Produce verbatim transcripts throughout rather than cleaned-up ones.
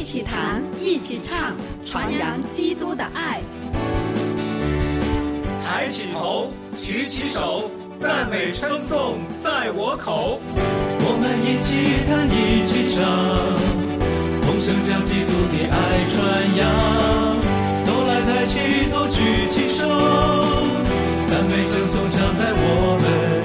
起弹，一起唱，传扬基督的爱。 抬起头，举起手，赞美称颂在我口。 我们一起弹，一起唱，同声将基督的爱传扬。都来抬起头，举起手，赞美称颂常在我们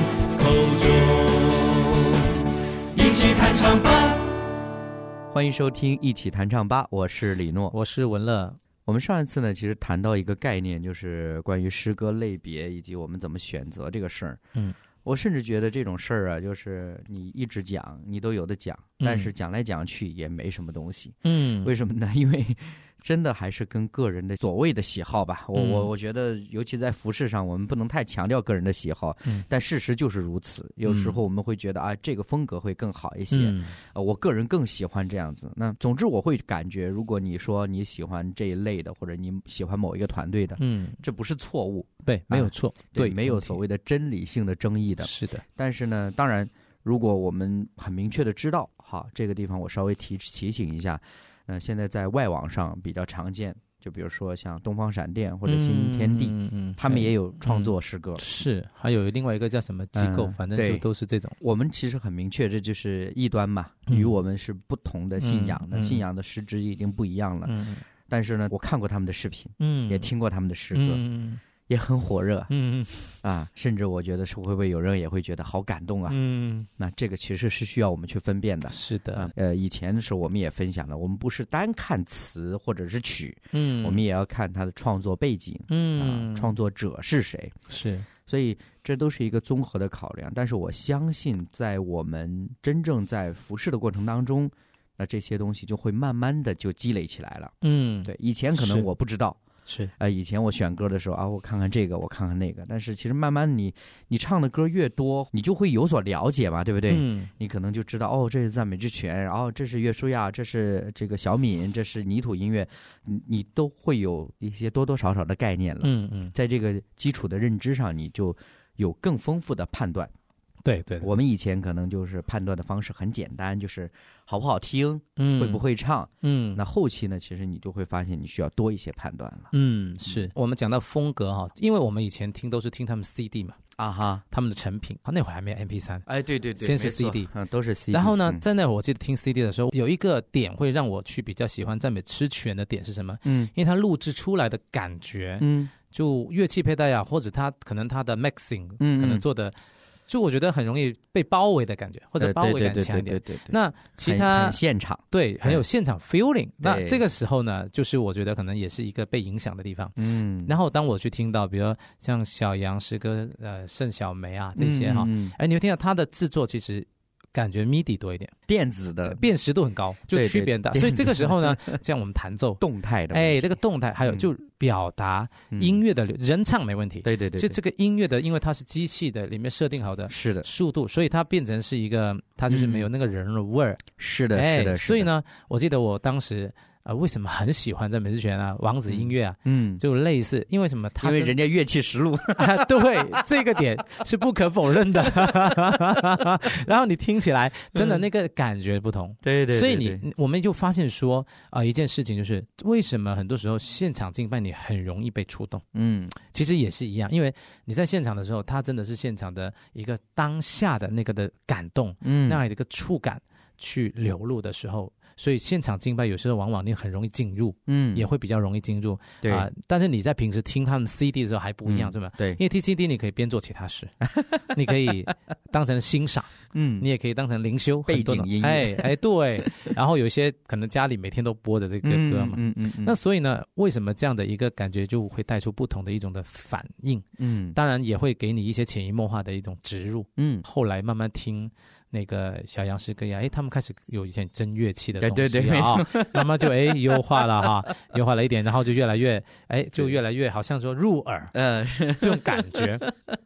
口中。一起弹唱吧！ 欢迎收听一起弹唱吧，我是李诺， 我是文乐。 我们上一次呢，其实谈到一个概念，就是关于诗歌类别以及我们怎么选择这个事儿。 嗯， 我甚至觉得这种事儿啊，就是你一直讲，你都有的讲，但是讲来讲去也没什么东西。 嗯， 为什么呢？因为真的还是跟个人的所谓的喜好吧。我我我觉得，尤其在服饰上，我们不能太强调个人的喜好， 嗯、 但事实就是如此。有时候我们会觉得啊，这个风格会更好一些， 嗯呃，我个人更喜欢这样子。那总之，我会感觉，如果你说你喜欢这一类的，或者你喜欢某一个团队的， 嗯， 这不是错误， 对，没有错， 啊、对， 对， 没有所谓的真理性的争议的。 是的， 但是呢，当然，如果我们很明确的知道，好，这个地方我稍微提提醒一下，呃，现在在外网上比较常见。就比如说像东方闪电或者新天地， 嗯嗯， 他们也有创作诗歌、 嗯，是，还有另外一个叫什么机构，嗯、反正就都是这种。 我们其实很明确，这就是异端嘛，与我们是不同的信仰的，嗯、信仰的实质已经不一样了。 嗯， 但是呢，我看过他们的视频， 嗯， 也听过他们的诗歌。 嗯， 也很火热， 嗯嗯啊，甚至我觉得是会不会有人也会觉得好感动啊， 嗯， 那这个其实是需要我们去分辨的。 是的， 啊、呃，以前的时候我们也分享了，我们不是单看词或者是曲， 嗯， 我们也要看他的创作背景， 嗯， 啊，创作者是谁， 是， 所以这都是一个综合的考量。但是我相信，在我们真正在服侍的过程当中，那这些东西就会慢慢的就积累起来了。 嗯， 对，以前可能我不知道。 是， 呃，以前我选歌的时候啊，我看看这个，我看看那个，但是其实慢慢你你唱的歌越多，你就会有所了解嘛，对不对？ 嗯， 你可能就知道哦，这是赞美之泉，然后这是约书亚，这是这个小敏，这是泥土音乐，你你都会有一些多多少少的概念了。 嗯嗯，在这个基础的认知上，你就有更丰富的判断。 对 对, 对， 我们以前可能就是判断的方式很简单，就是好不好听， 嗯， 会不会唱， 嗯， 那后期呢，其实你就会发现你需要多一些判断了。 嗯，是我们讲到风格哈，因为我们以前听都是听他们 C D 嘛， 啊哈， 他们的成品，那会儿还没有 M P 三， 哎，对对对， 先是 C D， 嗯，都是 C D。 然后呢， 嗯、 在那会儿我记得听 C D 的时候，有一个点会让我去比较喜欢赞美之泉的点是什么？ 嗯， 因为它录制出来的感觉， 嗯， 就乐器佩戴啊，或者它可能它的 mixing， 嗯， 可能做的。就我觉得很容易被包围的感觉，或者包围感强一点。 对对对对对。 那其他很现场， 对，很有现场 feeling。那这个时候呢，就是我觉得可能也是一个被影响的地方。 嗯。 然后当我去听到，比如像小杨诗歌、呃盛小梅啊这些哈，哎、 嗯嗯， 你会听到他的制作其实。感觉 M I D I 多一点， 电子的辨识度很高，就区别很大。所以这个时候呢，像我们弹奏动态的， 哎，这个动态还有就表达音乐的、嗯、人唱没问题， 对对 对, 对。 就这个音乐的，因为它是机器的，里面设定好的是的速度，所以它变成是一个，它就是没有那个人的味儿、嗯。 是的， 哎、 是的。 所以呢，我记得我当时。呃，为什么很喜欢赞美之泉啊，王子音乐啊？ 嗯， 就类似，因为什么？他因为人家乐器实录、 啊，对，这个点是不可否认的。然后你听起来真的那个感觉不同， 嗯、对, 对对。 所以你我们就发现说啊、呃，一件事情就是为什么很多时候现场敬拜你很容易被触动？ 嗯， 其实也是一样，因为你在现场的时候，它真的是现场的一个当下的那个的感动，嗯，那样的一个触感去流露的时候。所以现场敬拜有时候往往你很容易进入，嗯，也会比较容易进入， 对啊、 呃。但是你在平时听他们 C D 的时候还不一样，是、嗯、吧？ 对， 因为听 C D 你可以边做其他事，你可以当成欣赏，嗯，你也可以当成灵修背景音乐， 哎哎对。然后有一些可能家里每天都播的这个歌嘛， 嗯 嗯, 嗯, 嗯。 那所以呢，为什么这样的一个感觉就会带出不同的一种的反应？嗯，当然也会给你一些潜移默化的一种植入，嗯，后来慢慢听。那个小杨诗歌呀，哎，他们开始有一些真乐器的东西， 对对对，没错， 慢慢就哎优化了哈，优化了一点，然后就越来越哎，就越来越好像说入耳， 嗯， 这种感觉。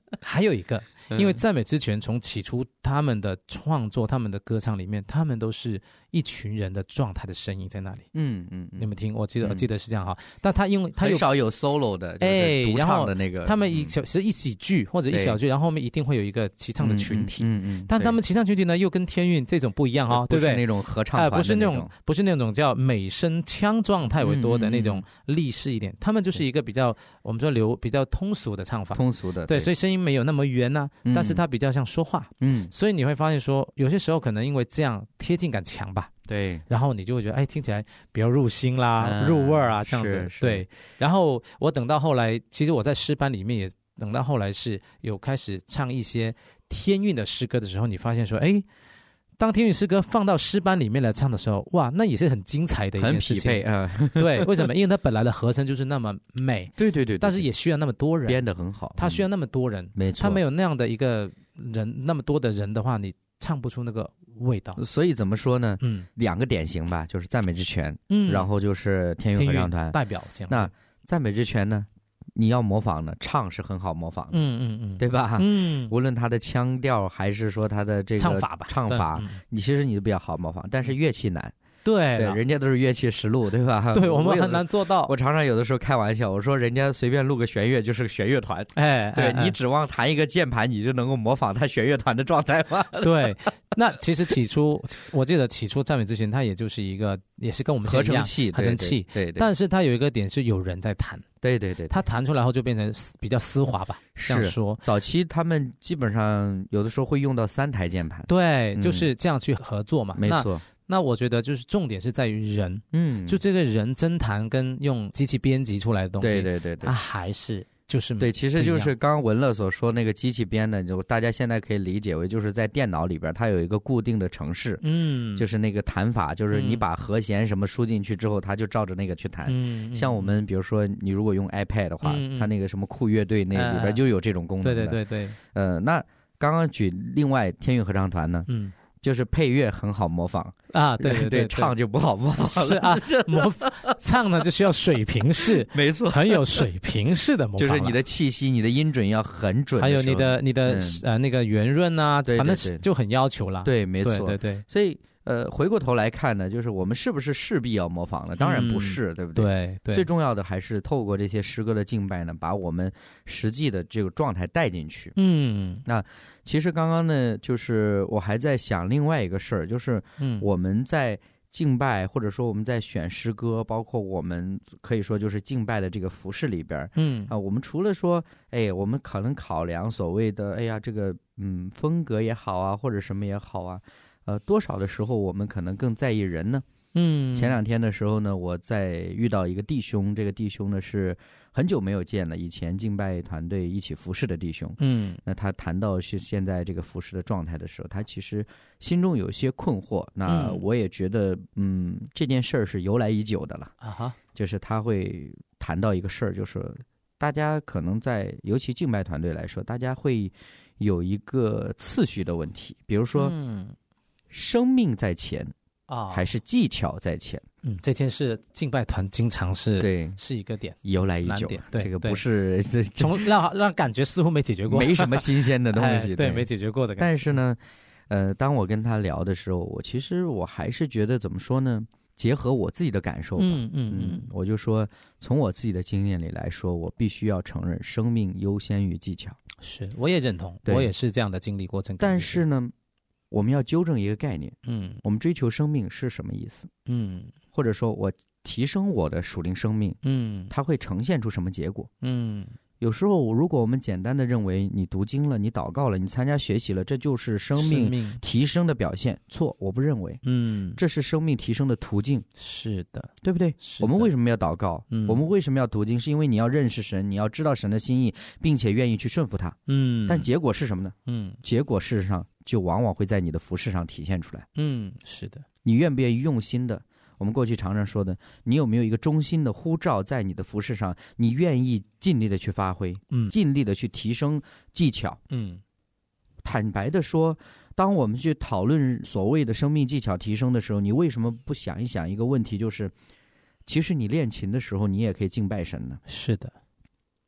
还有一个，因为赞美之泉从起初他们的创作、他们的歌唱里面，他们都是一群人的状态的声音在那里。嗯嗯，你们听，我记得、嗯、我记得是这样哈。但他因为他有很少有 solo 的，就是独唱的那个， 哎、他们一小是一喜剧或者一小剧，然后后面一定会有一个齐唱的群体。嗯 嗯, 嗯, 嗯，但他们齐唱群体呢，又跟天韵这种不一样哈、哦，对不对？ 不是那种合唱团的那种、呃、 不是那种不是那种叫美声腔状态为多的那种立式一点，嗯嗯嗯，他们就是一个比较我们说流比较通俗的唱法， 通俗的， 对，所以声音没有那么圆呐、啊嗯，但是它比较像说话，嗯，所以你会发现说，有些时候可能因为这样贴近感强吧， 对， 然后你就会觉得，哎，听起来比较入心啦、嗯、入味儿啊，这样子，对。然后我等到后来，其实我在诗班里面也等到后来是有开始唱一些天韵的诗歌的时候，你发现说，哎。当天韵诗歌放到诗班里面来唱的时候，哇，那也是很精彩的一件事情， 很匹配啊、 嗯！对，为什么？因为它本来的和声就是那么美， 对对 对, 对， 但是也需要那么多人编得很好， 它需要那么多人， 没错， 它没有那样的一个人，那么多的人的话，你唱不出那个味道。 所以怎么说呢？嗯，两个典型吧，就是赞美之泉，嗯，然后就是天韵合唱团代表性。 那赞美之泉呢？你要模仿呢，唱是很好模仿的， 嗯嗯嗯， 对吧？ 嗯， 无论他的腔调还是说他的这个唱法吧， 唱法，嗯、你其实你都比较好模仿，但是乐器难。 对对，人家都是乐器实录，对吧？ 对，我们很难做到。 我常常有的时候开玩笑，我说人家随便录个弦乐就是个弦乐团， 哎， 对、 哎、 你指望弹一个键盘你就能够模仿他弦乐团的状态吗？ 对，那其实起初我记得起初赞美之前，它也就是一个，也是跟我们合成器， 合成器， 对 对, 对, 对。 但是它有一个点是有人在弹， 对对 对, 对， 它弹出来后就变成比较丝滑吧。这样说， 早期他们基本上有的时候会用到三台键盘， 对，嗯、就是这样去合作嘛， 没错。 那我觉得就是重点是在于人， 嗯， 就这个人真弹跟用机器编辑出来的东西， 对对对对， 它还是就是对，其实就是刚刚文乐所说那个机器编的，就大家现在可以理解为就是在电脑里边它有一个固定的程式， 嗯， 就是那个弹法，就是你把和弦什么输进去之后，它就照着那个去弹。 嗯， 像我们比如说你如果用 iPad 的话， 嗯、 它那个什么酷乐队那里边就有这种功能的。 对对对对， 呃，那刚刚举另外天韵合唱团呢， 嗯。 就是配乐很好模仿啊，对对对, 对, 对，唱就不好模仿了。 是啊，模唱呢就需要水平式， 没错， 很有水平式的模仿， 就是你的气息、你的音准要很准， 还有你的你的、嗯、呃那个圆润啊， 对对对， 反正就很要求啦。 对，没错， 对对对。 所以呃，回过头来看呢，就是我们是不是势必要模仿呢？当然不是， 嗯、 对不对？ 对对。 最重要的还是透过这些诗歌的敬拜呢，把我们实际的这个状态带进去。 嗯， 那。其实刚刚呢，就是我还在想另外一个事儿，就是我们在敬拜，或者说我们在选诗歌，包括我们可以说就是敬拜的这个服饰里边， 嗯啊，我们除了说，哎，我们可能考量所谓的，哎呀，这个嗯风格也好啊，或者什么也好啊，呃，多少的时候我们可能更在意人呢？ 嗯， 前两天的时候呢，我在遇到一个弟兄，这个弟兄呢是很久没有见了，以前敬拜团队一起服侍的弟兄。 嗯， 那他谈到是现在这个服侍的状态的时候，他其实心中有些困惑。那我也觉得，嗯，这件事儿是由来已久的了啊哈， 就是他会谈到一个事儿，就是大家可能在，尤其敬拜团队来说，大家会有一个次序的问题，比如说， 嗯， 生命在前。 啊， 还是技巧在前。 嗯，这件事敬拜团经常是对是一个点， 由来已久。 对， 这个不是从让让感觉似乎没解决过， 没什么新鲜的东西， 哎、对, 对，没解决过的感觉。 但是呢，呃，当我跟他聊的时候，我其实我还是觉得怎么说呢？结合我自己的感受吧， 嗯嗯嗯， 我就说，从我自己的经验里来说，我必须要承认，生命优先于技巧。 是，我也认同，我也是这样的经历过程。 但是呢，我们要纠正一个概念， 嗯， 我们追求生命是什么意思？ 嗯， 或者说我提升我的属灵生命， 嗯， 它会呈现出什么结果？ 嗯。 有时候，如果我们简单的认为你读经了、你祷告了、你参加学习了，这就是生命提升的表现，错，我不认为。 嗯， 这是生命提升的途径。 是的， 对不对？我们为什么要祷告？ 嗯， 我们为什么要读经？是因为你要认识神，你要知道神的心意，并且愿意去顺服他。 嗯， 但结果是什么呢？ 嗯， 结果事实上就往往会在你的服事上体现出来。 嗯，是的， 你愿不愿意用心的？我们过去常常说的，你有没有一个中心的呼召在你的服事上？你愿意尽力的去发挥， 嗯， 尽力的去提升技巧， 嗯。 坦白的说，当我们去讨论所谓的生命技巧提升的时候，你为什么不想一想一个问题，就是，其实你练琴的时候，你也可以敬拜神呢？ 是的，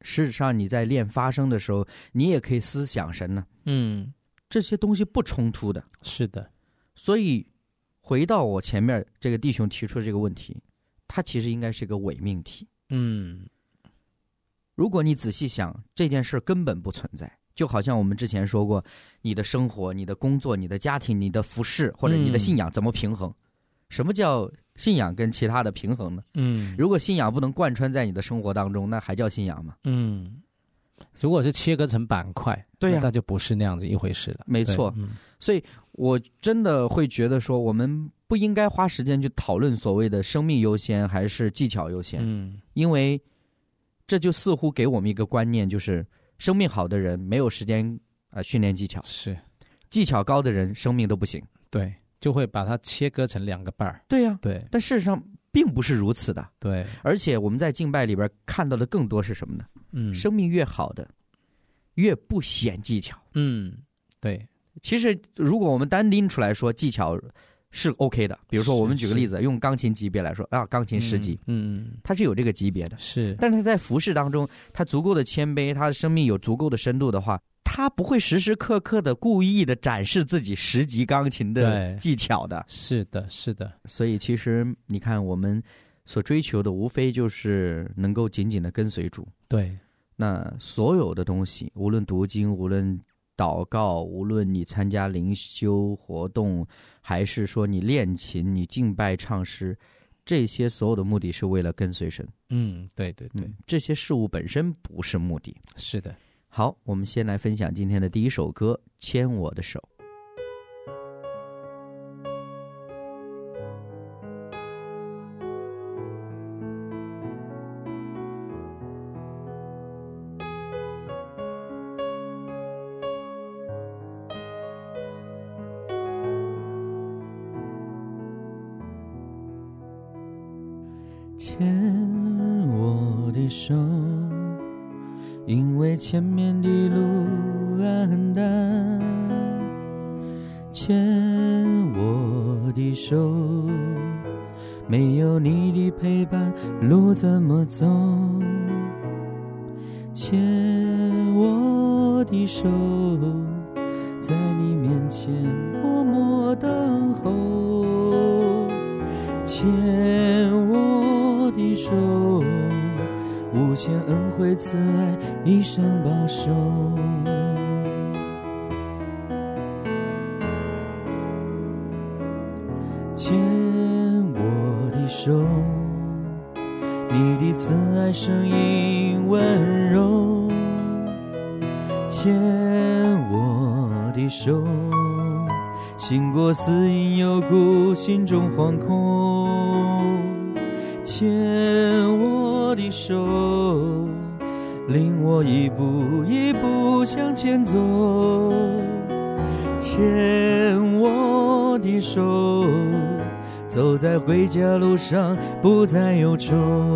事实上你在练发声的时候，你也可以思想神呢。 嗯， 这些东西不冲突的。 是的。 所以回到我前面这个弟兄提出的这个问题，它其实应该是个伪命题。 嗯， 如果你仔细想，这件事根本不存在。就好像我们之前说过，你的生活、你的工作、你的家庭、你的服饰或者你的信仰怎么平衡？嗯、什么叫信仰跟其他的平衡呢？ 嗯， 如果信仰不能贯穿在你的生活当中，那还叫信仰吗？ 嗯，如果是切割成板块， 对呀、啊， 那就不是那样子一回事了。 没错，嗯、所以我真的会觉得说，我们不应该花时间去讨论所谓的生命优先还是技巧优先， 嗯， 因为这就似乎给我们一个观念，就是生命好的人没有时间呃训练技巧， 是技巧高的人生命都不行， 对，就会把它切割成两个半儿。 对呀、啊， 对， 但事实上并不是如此的。 对， 而且我们在敬拜里边看到的更多是什么呢？ 嗯， 生命越好的越不显技巧。 嗯，对。 其实如果我们单拎出来说技巧是 OK 的，比如说我们举个例子，用钢琴级别来说啊，钢琴十级， 嗯，嗯它是有这个级别的， 是。 但是在服事当中，它足够的谦卑，它的生命有足够的深度的话，他不会时时刻刻的故意的展示自己十级钢琴的技巧的。 是的，是的。 所以其实你看，我们所追求的无非就是能够紧紧的跟随主。 对， 那所有的东西，无论读经，无论祷告，无论你参加灵修活动，还是说你练琴、你敬拜唱诗，这些所有的目的是为了跟随神。 嗯，对对对、 嗯，这些事物本身不是目的。 是的。 好，我们先来分享今天的第一首歌《牵我的手》。 牵我的手，因为前面的路暗淡，牵我的手，没有你的陪伴，路怎么走？牵我的手，在你面前默默等候，牵我的手，无限恩惠慈爱一生保守。牵我的手，你的慈爱声音温柔，牵我的手，行过死荫幽谷，心中惶恐，牵我的手，领我一步一步向前走，牵我的手，走在回家路上不再忧愁。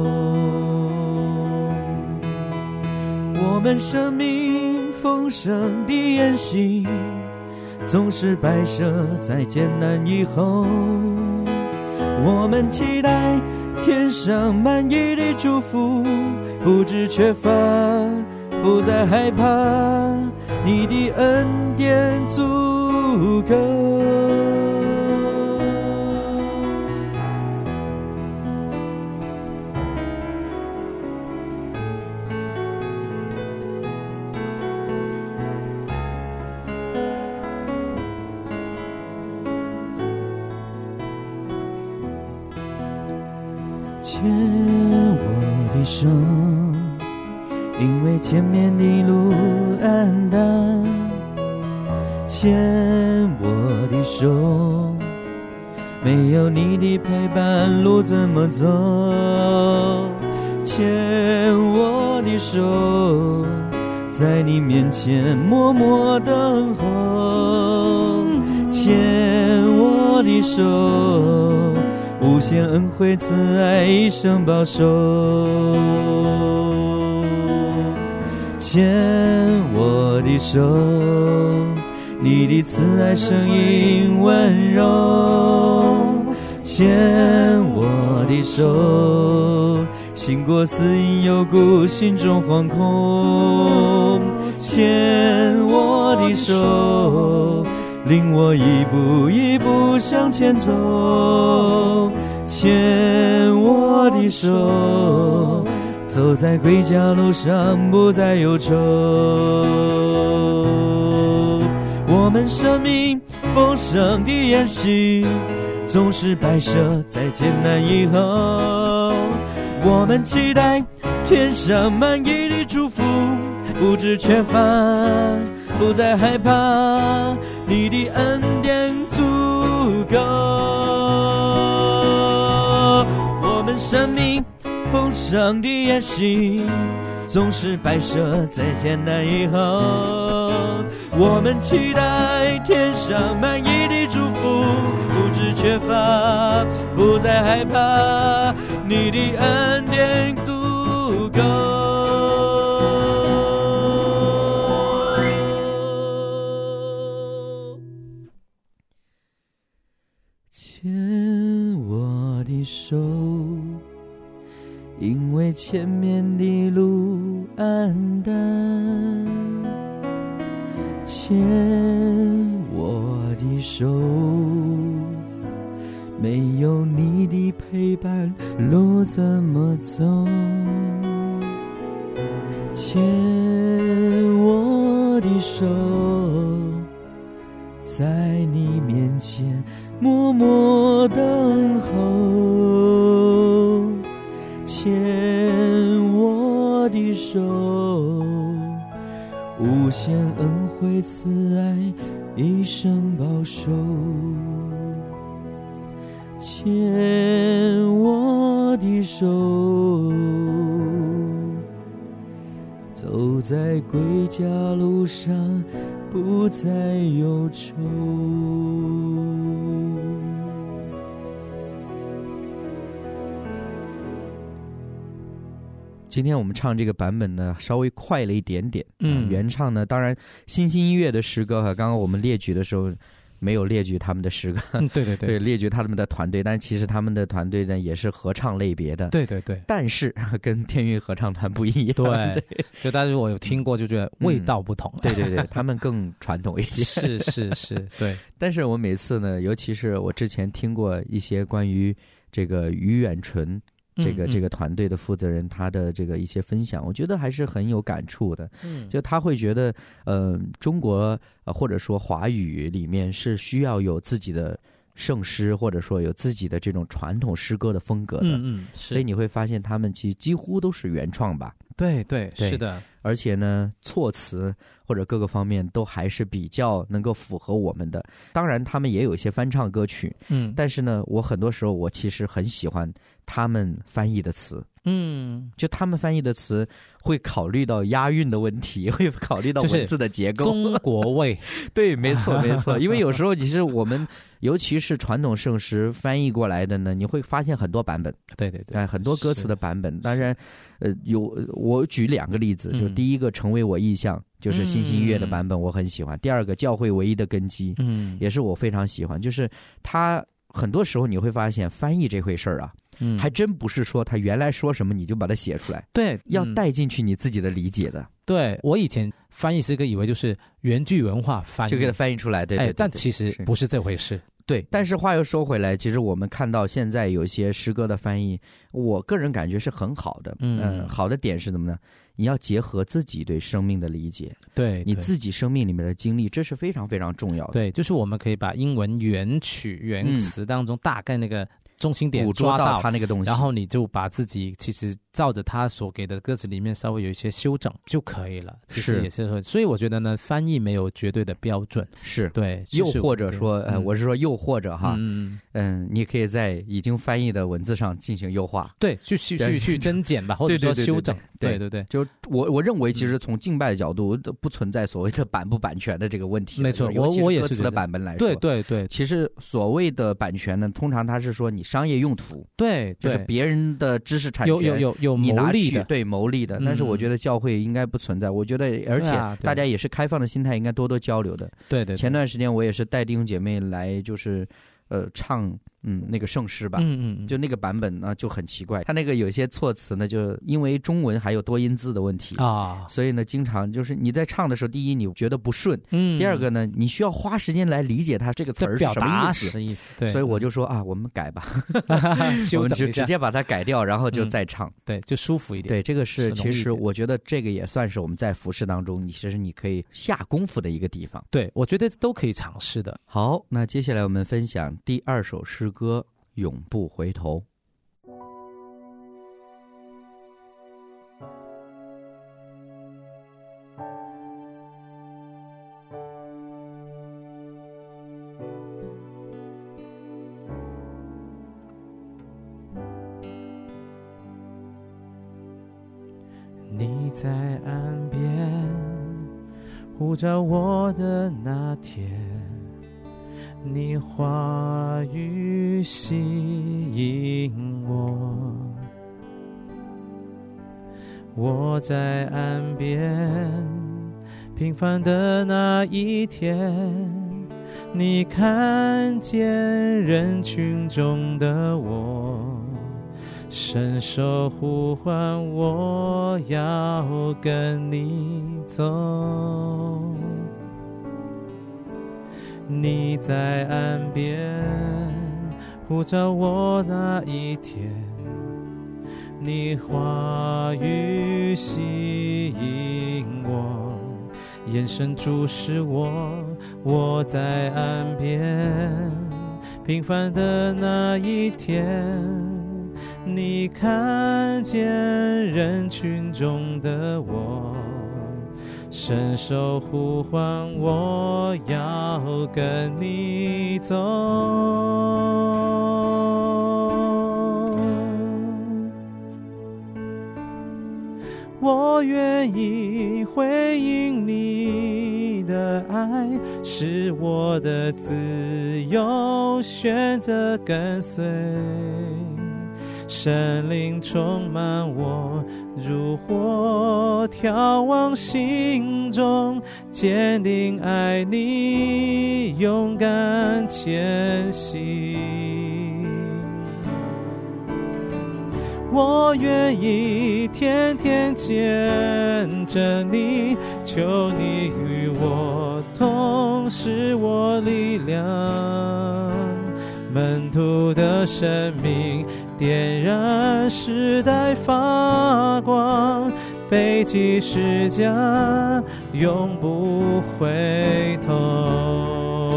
我们生命丰盛的筵席，总是摆设在艰难以后，我们期待天上满意的祝福，不知缺乏，不再害怕，你的恩典足够。牵我的手，因为前面的路暗淡，牵我的手，没有你的陪伴，路怎么走？牵我的手，在你面前默默等候，牵我的手，无限恩惠慈爱一生保守，牵我的手，你的慈爱声音温柔， 牵我的手，行过死荫幽谷，心中惶恐。牵我的手，领我一步一步向前走。牵我的手，走在归家路上，不再忧愁。我们生命丰盛的宴席，总是摆设在艰难以后。我们期待天上满溢的祝福，不知缺乏，不再害怕，你的恩典足够。我们生命丰盛的宴席，总是摆设在艰难以后。我们期待天上满溢的祝福，不知缺乏，不再害怕，你的恩典足够。牵我的手，因为前面的路暗淡，牵我的手，没有你的陪伴，路怎么走？牵我的手，在你面前默默等候。牵我的手，无限恩惠慈爱一生保守。牵我的手，走在归家路上，不再忧愁。 今天我们唱这个版本呢，稍微快了一点点。 嗯， 呃、原唱呢，当然新兴音乐的诗歌哈，刚刚我们列举的时候没有列举他们的诗歌， 嗯、对对 对, 对，列举他们的团队，但其实他们的团队呢也是合唱类别的。 对对对， 但是跟天韵合唱团不一样。 对，对就但是我有听过，就觉得味道不同。 嗯、对对对，他们更传统一些。 是是是，对。 但是我每次呢，尤其是我之前听过一些关于这个于远纯。这个这个团队的负责人，他的这个一些分享，我觉得还是很有感触的。嗯，就他会觉得，呃，中国呃或者说华语里面是需要有自己的圣诗，或者说有自己的这种传统诗歌的风格的。 嗯嗯， 所以你会发现他们其实几乎都是原创吧。 对对， 对是的。 而且呢，措辞或者各个方面都还是比较能够符合我们的。当然，他们也有一些翻唱歌曲，嗯，但是呢，我很多时候我其实很喜欢他们翻译的词。嗯，就他们翻译的词会考虑到押韵的问题，会考虑到文字的结构， 中国味。 对，没错没错。因为有时候其实我们，尤其是传统圣诗翻译过来的呢，你会发现很多版本。 对对对， 哎，很多歌词的版本。当然，呃，有我举两个例子，就第一个《成为我意象》，就是新兴音乐的版本，我很喜欢。嗯、第二个《教会唯一的根基》，嗯，也是我非常喜欢。就是它很多时候你会发现翻译这回事儿啊。嗯，还真不是说他原来说什么你就把它写出来， 对， 要带进去你自己的理解的。 对，我以前翻译诗歌以为就是原句文化翻译， 就给它翻译出来，对 对, 对, 对, 对、哎、 但其实不是这回事。 对，但是话又说回来，其实我们看到现在有些诗歌的翻译，我个人感觉是很好的。嗯、呃，好的点是怎么呢？你要结合自己对生命的理解， 对你自己生命里面的经历，这是非常非常重要的。 对，就是我们可以把英文原曲原词当中大概那个中心点抓到他那个东西， 然后你就把自己其实照着他所给的歌词里面稍微有一些修整就可以了。其实也是说，所以我觉得呢，翻译没有绝对的标准， 是对， 又或者说，呃，我是说又或者哈，嗯嗯，你可以在已经翻译的文字上进行优化， 对，去去去去增减吧，或者说修整，对对对， 就我我认为其实从敬拜的角度不存在所谓的版不版权的这个问题， 没错，我我也是歌词的版本来说， 对对对， 其实所谓的版权呢，通常它是说你商业用途。 对， 就是别人的知识产权有有有有牟利的， 对牟利的。但是我觉得教会应该不存在，我觉得而且大家也是开放的心态，应该多多交流的。 对对。 前段时间我也是带弟兄姐妹来，就是呃唱嗯，那个圣诗版， 嗯嗯， 就那个版本呢就很奇怪，他那个有些措辞呢，就因为中文还有多音字的问题啊，所以呢，经常就是你在唱的时候，第一你觉得不顺，嗯，第二个呢，你需要花时间来理解它这个词儿是什么意思， 意思，对， 所以我就说啊，我们改吧，我们就直接把它改掉，然后就再唱， 嗯、对，就舒服一点。 对，这个是其实我觉得这个也算是我们在服事当中，你其实你可以下功夫的一个地方。 对，我觉得都可以尝试的。 好，那接下来我们分享第二首诗歌《永不回头》。 你在岸边呼召我的那天，你话语吸引我，我在岸边平凡的那一天，你看见人群中的我，伸手呼唤我要跟你走。你在岸边呼召我那一天，你话语吸引我，眼神注视我，我在岸边平凡的那一天，你看见人群中的我，伸手呼唤我要跟你走。我愿意回应你的爱，是我的自由，选择跟随。神灵充满我，如火眺望心中，坚定爱你，勇敢前行。我愿意天天见着你，求你与我同，是我力量。门徒的生命点燃时代发光，背起十架永不回头。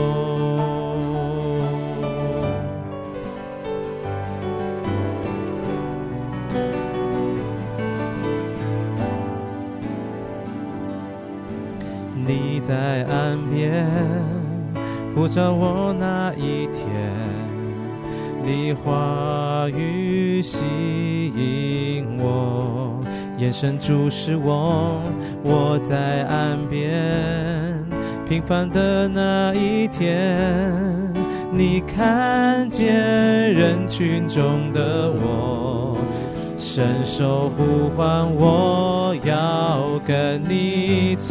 你在岸边呼召我那一天，你话语吸引我，眼神注视我，我在岸边平凡的那一天，你看见人群中的我，伸手呼唤我要跟你走。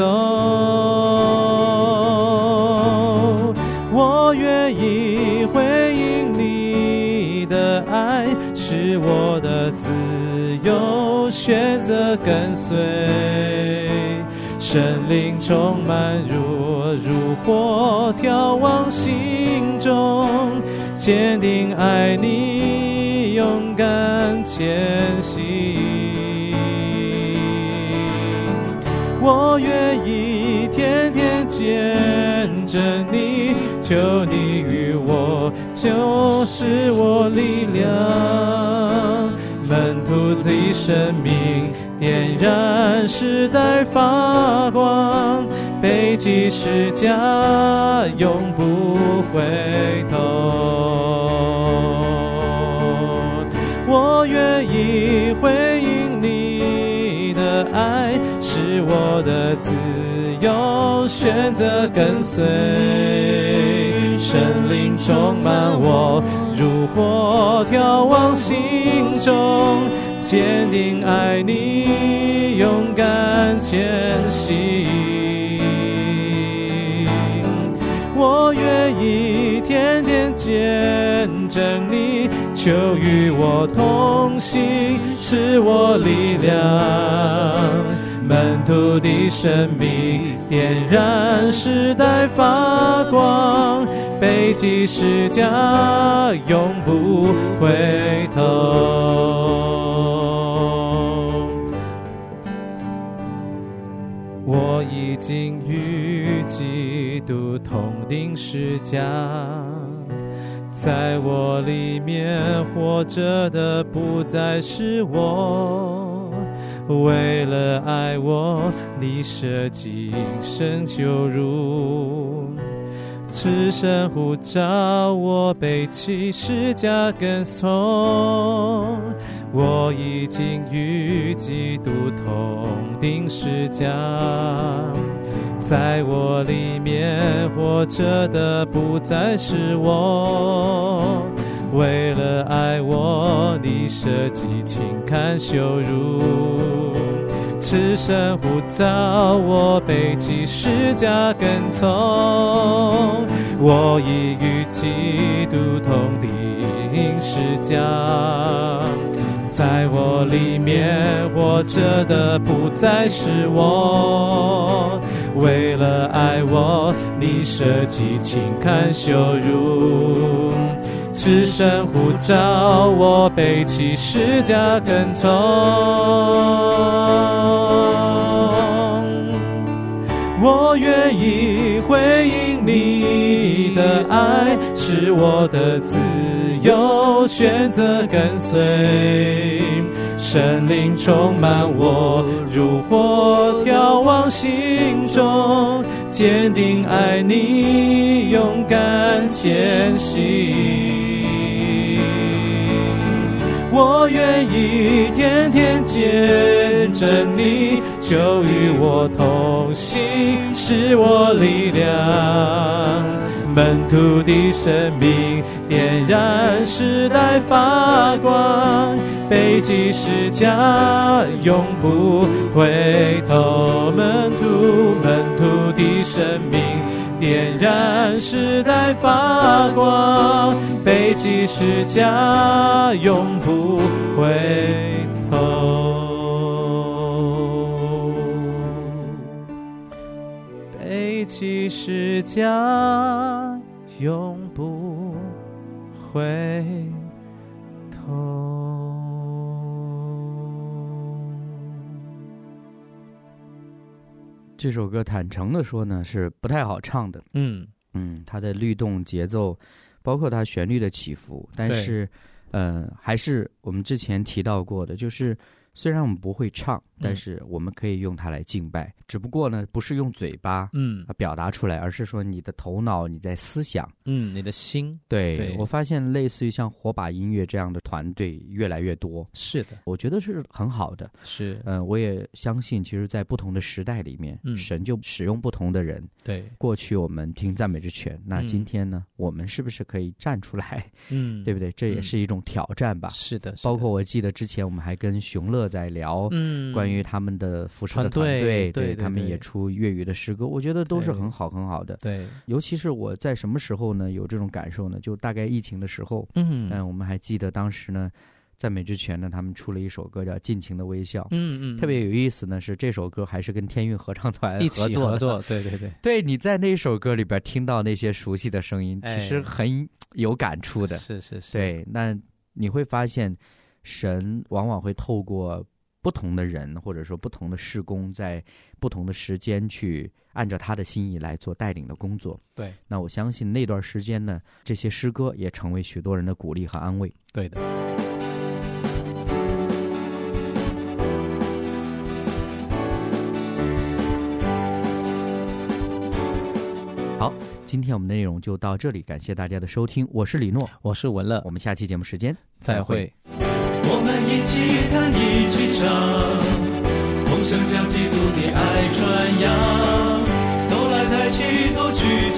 我愿意回应你的爱，是我的自由，选择跟随。神灵充满如如火眺望心中，坚定爱你，勇敢前行。我愿意天天见着你，求你与我，就是我力量。门徒的生命点燃时代发光，背起十架永不回头。我愿意回应你的爱，是我的自由，选择跟随。神灵充满我，如火眺望心中，坚定爱你，勇敢前行。我愿意天天见证你，求与我同行，是我力量。门徒的生命点燃时代发光，背起十架永不回头。我已经与基督同钉十架，在我里面活着的不再是我，为了爱我，你舍己身羞辱，赤身呼召我背起十架跟从。我已经与基督同钉十架，在我里面活着的不再是我，为了爱我，你舍己轻看羞辱，赤身呼召我背起十架跟从。我已与基督同钉十架，在我里面活着的不再是我，为了爱我，你舍己轻看羞辱，赤身呼召我背起十架跟从。我愿意回应你的爱，是我的自由，选择跟随。神灵充满我，如火眺望心中，坚定爱你，勇敢前行。我愿意天天见证你，就与我同行，是我力量。门徒的生命点燃时代发光，背起十架永不回头。门徒门徒的生命点燃时代发光，背起十架永不回头。背起十架永不回头。 这首歌坦诚的说呢，是不太好唱的。 嗯嗯，它的律动节奏，包括它旋律的起伏，但是呃，还是我们之前提到过的，就是虽然我们不会唱，但是我们可以用它来敬拜。嗯、只不过呢，不是用嘴巴嗯表达出来，而是说你的头脑你在思想， 嗯，你的心。 对， 对我发现类似于像火把音乐这样的团队越来越多。 是的， 我觉得是很好的。 是， 嗯、呃，我也相信，其实，在不同的时代里面，嗯、神就使用不同的人。 对， 过去我们听赞美之泉，那今天呢，嗯、我们是不是可以站出来？嗯，对不对？这也是一种挑战吧。 嗯、是的， 包括我记得之前我们还跟熊乐在聊，嗯，关于他们的服侍的团队， 对，对对他们也出粤语的诗歌，我觉得都是很好很好的。 对， 尤其是我在什么时候呢有这种感受呢？就大概疫情的时候，嗯嗯，我们还记得当时呢，赞美之泉呢，他们出了一首歌叫《尽情的微笑》，嗯嗯，特别有意思呢，是这首歌还是跟天韵合唱团一起合作，对对对， 对，你在那首歌里边听到那些熟悉的声音，其实很有感触的， 是是是， 对，那你会发现，神往往会透过不同的人，或者说不同的事工，在不同的时间去按照他的心意来做带领的工作。 对， 那我相信那段时间呢，这些诗歌也成为许多人的鼓励和安慰。 对的。 好，今天我们的内容就到这里，感谢大家的收听，我是李诺， 我是文乐， 我们下期节目时间再会。 我们一起弹一起唱，同声将基督的爱传扬，都来抬起头举起